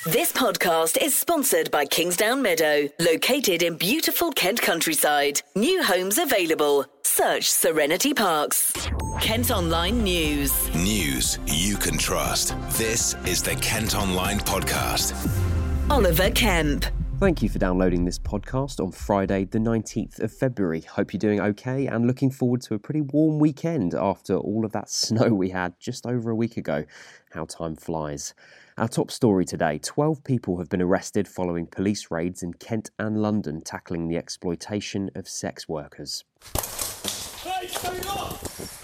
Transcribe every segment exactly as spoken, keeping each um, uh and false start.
This podcast is sponsored by Kingsdown Meadow, located in beautiful Kent countryside. New homes available. Search Serenity Parks. Kent Online News. News you can trust. This is the Kent Online Podcast. Oliver Kemp. Thank you for downloading this podcast on Friday, the nineteenth of February. Hope you're doing okay and looking forward to a pretty warm weekend after all of that snow we had just over a week ago. How time flies. Our top story today, twelve people have been arrested following police raids in Kent and London tackling the exploitation of sex workers. Hey, stay off!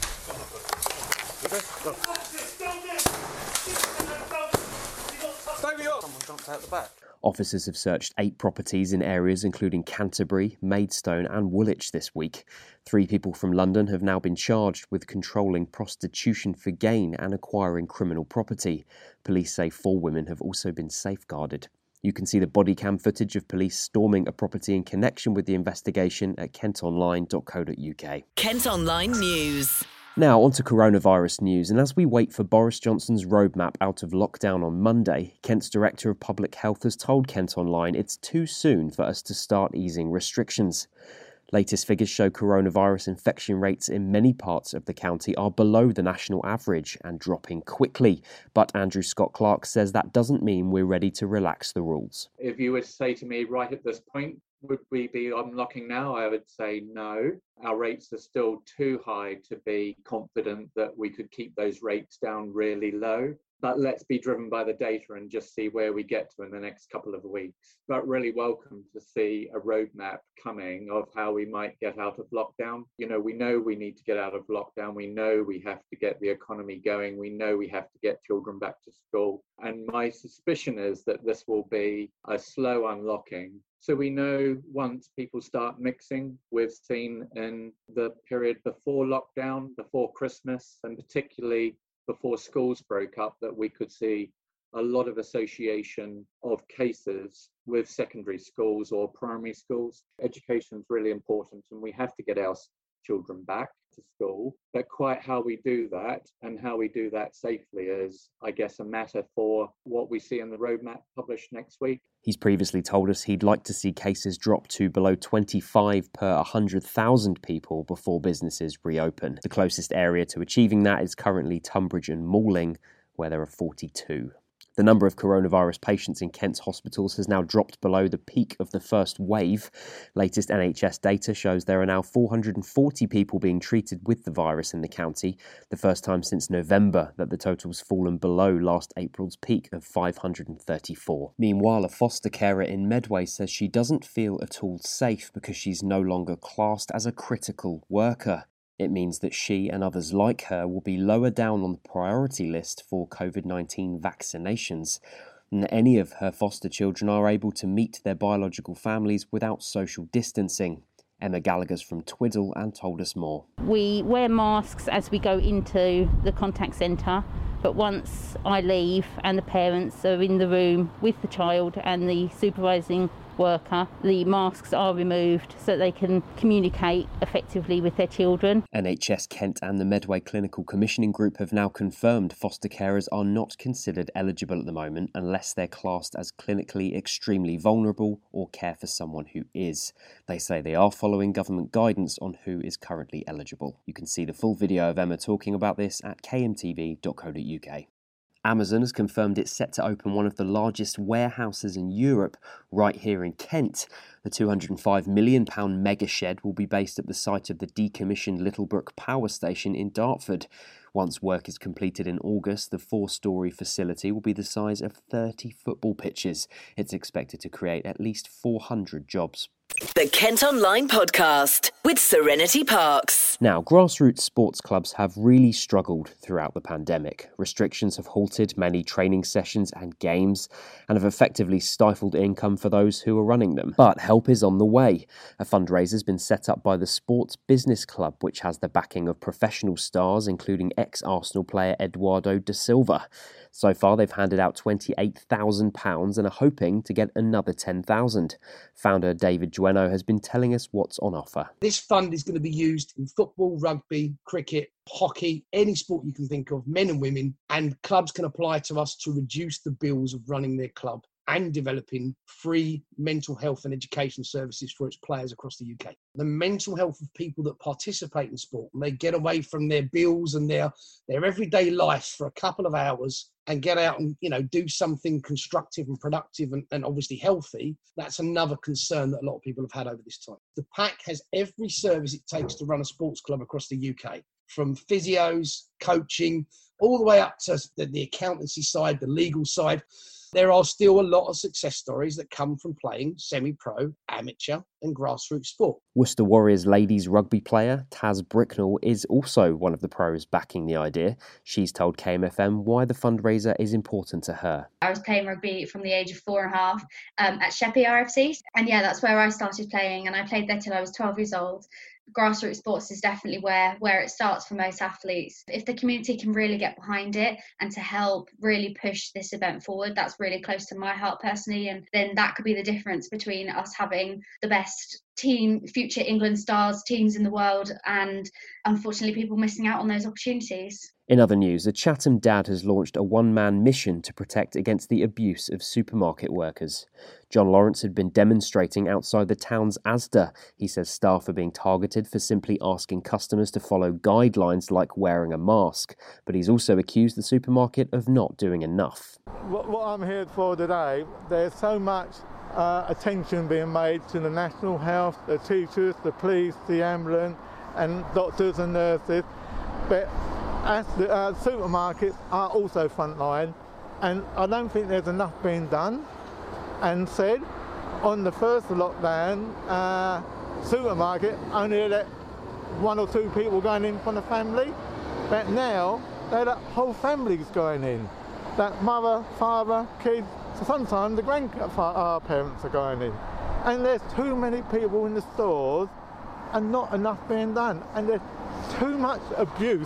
Stay me off! Someone jumped out the back. Officers have searched eight properties in areas including Canterbury, Maidstone and Woolwich this week. Three people from London have now been charged with controlling prostitution for gain and acquiring criminal property. Police say four women have also been safeguarded. You can see the body cam footage of police storming a property in connection with the investigation at kent online dot co dot uk. Kent Online News. Now, on to coronavirus news, and as we wait for Boris Johnson's roadmap out of lockdown on Monday, Kent's Director of Public Health has told Kent Online it's too soon for us to start easing restrictions. Latest figures show coronavirus infection rates in many parts of the county are below the national average and dropping quickly. But Andrew Scott Clark says that doesn't mean we're ready to relax the rules. If you were to say to me right at this point, would we be unlocking now? I would say no. Our rates are still too high to be confident that we could keep those rates down really low. But let's be driven by the data and just see where we get to in the next couple of weeks. But really welcome to see a roadmap coming of how we might get out of lockdown. You know, we know we need to get out of lockdown. We know we have to get the economy going. We know we have to get children back to school. And my suspicion is that this will be a slow unlocking. So we know once people start mixing, we've seen in the period before lockdown, before Christmas, and particularly before schools broke up, that we could see a lot of association of cases with secondary schools or primary schools. Education is really important and we have to get our children back to school, but quite how we do that and how we do that safely is, I guess, a matter for what we see in the roadmap published next week. He's previously told us he'd like to see cases drop to below twenty-five per one hundred thousand people before businesses reopen. The closest area to achieving that is currently Tunbridge and Malling, where there are forty-two. The number of coronavirus patients in Kent's hospitals has now dropped below the peak of the first wave. Latest N H S data shows there are now four hundred forty people being treated with the virus in the county, the first time since November that the total's fallen below last April's peak of five hundred thirty-four. Meanwhile, a foster carer in Medway says she doesn't feel at all safe because she's no longer classed as a critical worker. It means that she and others like her will be lower down on the priority list for covid nineteen vaccinations, and that any of her foster children are able to meet their biological families without social distancing. Emma Gallagher's from Twiddle and told us more. We wear masks as we go into the contact centre, but once I leave and the parents are in the room with the child and the supervising worker, the masks are removed so they can communicate effectively with their children. N H S Kent and the Medway Clinical Commissioning Group have now confirmed foster carers are not considered eligible at the moment unless they're classed as clinically extremely vulnerable or care for someone who is. They say they are following government guidance on who is currently eligible. You can see the full video of Emma talking about this at k m t v dot co dot u k. Amazon has confirmed it's set to open one of the largest warehouses in Europe right here in Kent. The two hundred five million pounds mega shed will be based at the site of the decommissioned Littlebrook Power Station in Dartford. Once work is completed in August, the four-storey facility will be the size of thirty football pitches. It's expected to create at least four hundred jobs. The Kent Online Podcast with Serenity Parks. Now, grassroots sports clubs have really struggled throughout the pandemic. Restrictions have halted many training sessions and games and have effectively stifled income for those who are running them. But help is on the way. A fundraiser has been set up by the Sports Business Club, which has the backing of professional stars, including ex-Arsenal player Eduardo da Silva. So far, they've handed out twenty-eight thousand pounds and are hoping to get another ten thousand pounds. Founder David Dueno has been telling us what's on offer. This fund is going to be used in football, rugby, cricket, hockey, any sport you can think of, men and women, and clubs can apply to us to reduce the bills of running their club. and developing free mental health and education services for its players across the U K. The mental health of people that participate in sport, and they get away from their bills and their, their everyday life for a couple of hours and get out and, you know, do something constructive and productive and, and obviously healthy. That's another concern that a lot of people have had over this time. The Pack has every service it takes to run a sports club across the U K, from physios, coaching, all the way up to the, the accountancy side, the legal side. There are still a lot of success stories that come from playing semi-pro, amateur and grassroots sport. Worcester Warriors ladies rugby player Taz Bricknell is also one of the pros backing the idea. She's told K M F M why the fundraiser is important to her. I was playing rugby from the age of four and a half um, at Sheppey R F C. And yeah, that's where I started playing, and I played there till I was twelve years old. Grassroots sports is definitely where where it starts for most athletes. If the community can really get behind it and to help really push this event forward, that's really close to my heart personally, and then that could be the difference between us having the best team, future England stars, teams in the world, and unfortunately people missing out on those opportunities. In other news, a Chatham dad has launched a one-man mission to protect against the abuse of supermarket workers. John Lawrence had been demonstrating outside the town's Asda. He says staff are being targeted for simply asking customers to follow guidelines like wearing a mask, but he's also accused the supermarket of not doing enough. What, what I'm here for today, there's so much uh, attention being made to the National Health, the teachers, the police, the ambulance and doctors and nurses, but as the uh, supermarkets are also frontline, and I don't think there's enough being done and said. On the first lockdown, uh, supermarket only let one or two people going in from the family, but now they let whole families going in. That mother, father, kids, sometimes the grandparents are going in. And there's too many people in the stores and not enough being done. And there's too much abuse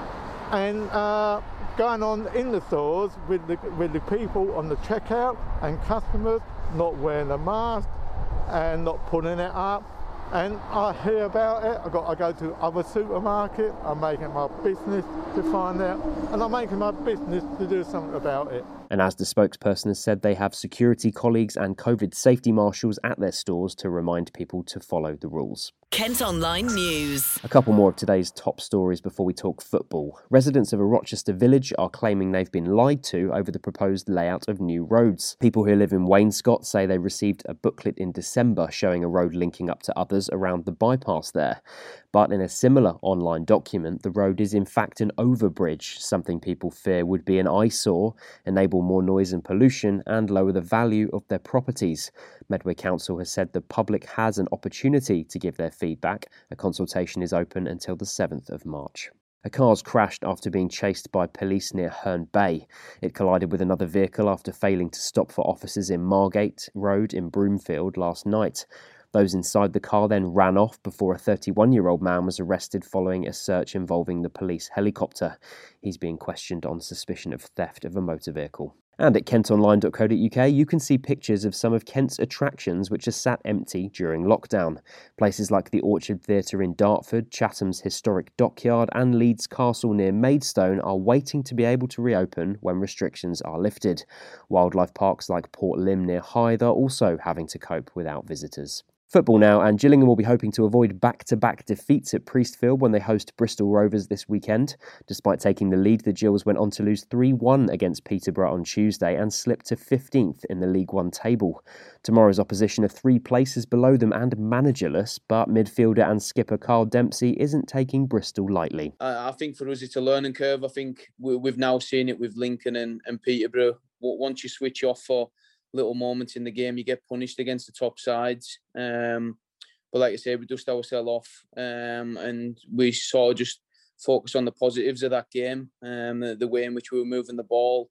and uh, going on in the stores with the, with the people on the checkout and customers not wearing a mask and not putting it up. And I hear about it. I got I go to other supermarkets. I'm making my business to find out, and I'm making my business to do something about it. An Asda spokesperson has said they have security colleagues and COVID safety marshals at their stores to remind people to follow the rules. Kent Online News. A couple more of today's top stories before we talk football. Residents of a Rochester village are claiming they've been lied to over the proposed layout of new roads. People who live in Wainscott say they received a booklet in December showing a road linking up to others around the bypass there. But in a similar online document, the road is in fact an overbridge, something people fear would be an eyesore, enable more noise and pollution, and lower the value of their properties. Medway Council has said the public has an opportunity to give their feedback. A consultation is open until the seventh of March. A car's crashed after being chased by police near Herne Bay. It collided with another vehicle after failing to stop for officers in Margate Road in Broomfield last night. Those inside the car then ran off before a thirty-one-year-old man was arrested following a search involving the police helicopter. He's being questioned on suspicion of theft of a motor vehicle. And at kent online dot co dot uk, you can see pictures of some of Kent's attractions which are sat empty during lockdown. Places like the Orchard Theatre in Dartford, Chatham's historic dockyard and Leeds Castle near Maidstone are waiting to be able to reopen when restrictions are lifted. Wildlife parks like Port Lympne near Hythe are also having to cope without visitors. Football now, and Gillingham will be hoping to avoid back-to-back defeats at Priestfield when they host Bristol Rovers this weekend. Despite taking the lead, the Gills went on to lose three one against Peterborough on Tuesday and slipped to fifteenth in the League One table. Tomorrow's opposition are three places below them and managerless, but midfielder and skipper Carl Dempsey isn't taking Bristol lightly. I think for us it's a learning curve. I think we've now seen it with Lincoln and, and Peterborough. Once you switch off for little moments in the game, you get punished against the top sides. Um, but like I say, we dust ourselves off um, and we sort of just focus on the positives of that game, um, the, the way in which we were moving the ball,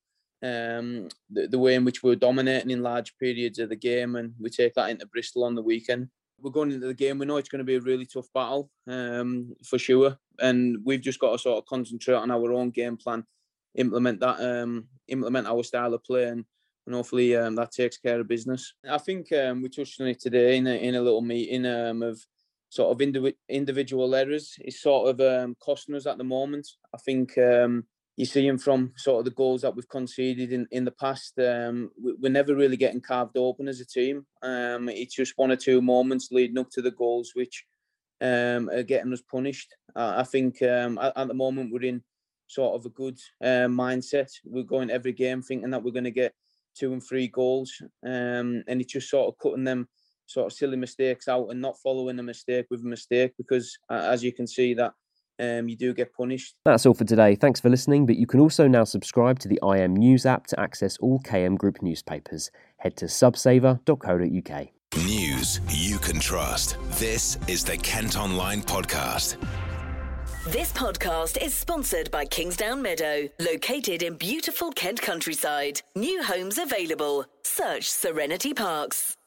um, the, the way in which we were dominating in large periods of the game, and we take that into Bristol on the weekend. We're going into the game, we know it's going to be a really tough battle, um, for sure, and we've just got to sort of concentrate on our own game plan, implement that, um, implement our style of play, and And hopefully um, that takes care of business. I think um, we touched on it today in a, in a little meeting um, of sort of indiv- individual errors. It's sort of um, costing us at the moment. I think um, you see him from sort of the goals that we've conceded in, in the past. Um, we, we're never really getting carved open as a team. Um, it's just one or two moments leading up to the goals which um, are getting us punished. Uh, I think um, at, at the moment we're in sort of a good uh, mindset. We're going every game thinking that we're going to get two and three goals. Um, and it's just sort of cutting them sort of silly mistakes out and not following a mistake with a mistake, because uh, as you can see that Um, you do get punished. That's all for today. Thanks for listening, but you can also now subscribe to the I M News app to access all K M Group newspapers. Head to subsaver dot co dot uk. News you can trust. This is the Kent Online Podcast. This podcast is sponsored by Kingsdown Meadow, located in beautiful Kent countryside. New homes available. Search Serenity Parks.